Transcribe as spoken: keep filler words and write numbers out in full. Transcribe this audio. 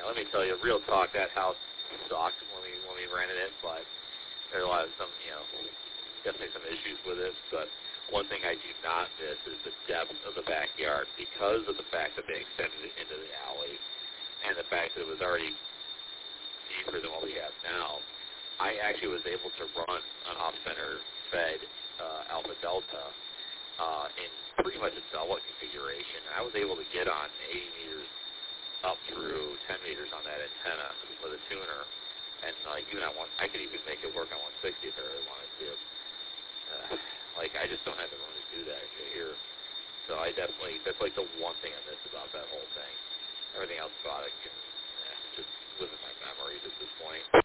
Yeah, let me tell you, real talk, that house sucked when we when we rented it, but there are a lot of some, you know, definitely some issues with it. But one thing I do not miss is the depth of the backyard because of the fact that they extended it into the alley and the fact that it was already deeper than what we have now. I actually was able to run an off-center fed uh, Alpha Delta uh, in pretty much a Zelwa configuration. I was able to get on eighty meters up through ten meters on that antenna with a tuner, and like even I want, I could even make it work on one sixty if I really wanted to. Uh, like I just don't have the room to do that here. So I definitely, that's like the one thing I miss about that whole thing. Everything else about it can, eh, just live in my memories at this point.